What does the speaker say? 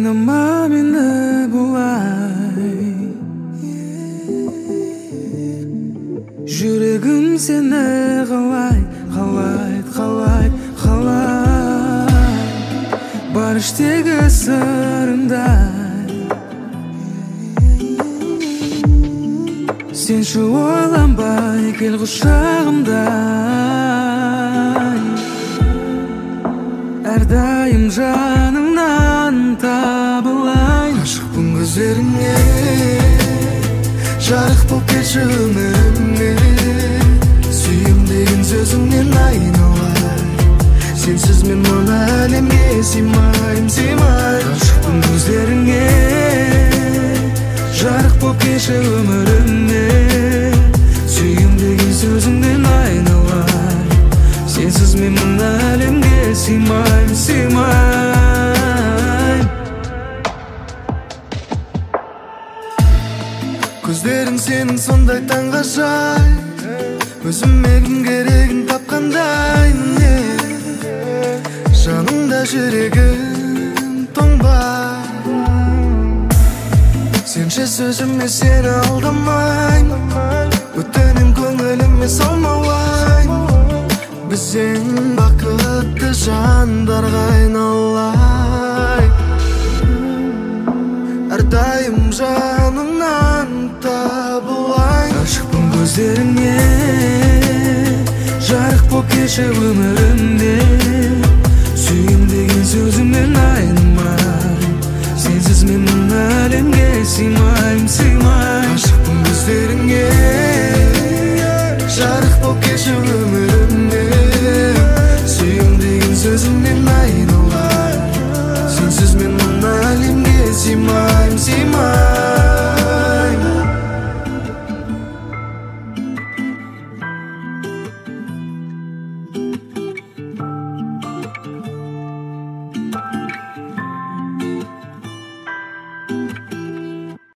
Кыйнама мени булай, жүрегім сені қалай бар іштегі сырымдай. Сенші ойланбай кел құшағымдай, әрдайым жаныңнан табылайын. Ғашықпын көздеріңе, жарық болып келші өміріме, сүйем деген сөзіңнен айналайын. Сенсіз мен мына әлемге сыймайым. Ғашықпын көздеріңе, жарық болып келші өміріме, сүйем деген сөзіңнен айналайын. Сенсіз мен мына әлемге сыймайым. Көздерің сенің сондай таңғажайып, өзіме кім керегін тапқандай. Міне жанымда жүрегім тоңбай, сенші сөзіме сені алдамайын. Өтінем көңіліме салмауайын, біз ең бақытты жандарға айналайық. Әрдайым жанымнан табылайын. Ғашықпын көздеріңе, жарық болып келші өмірімде, сүйем деген сөзімнен айнымайын. Сенсіз мен мына әлемге сыймайым. Ғашықпын көздеріңе, жарық болып келші өмірімде,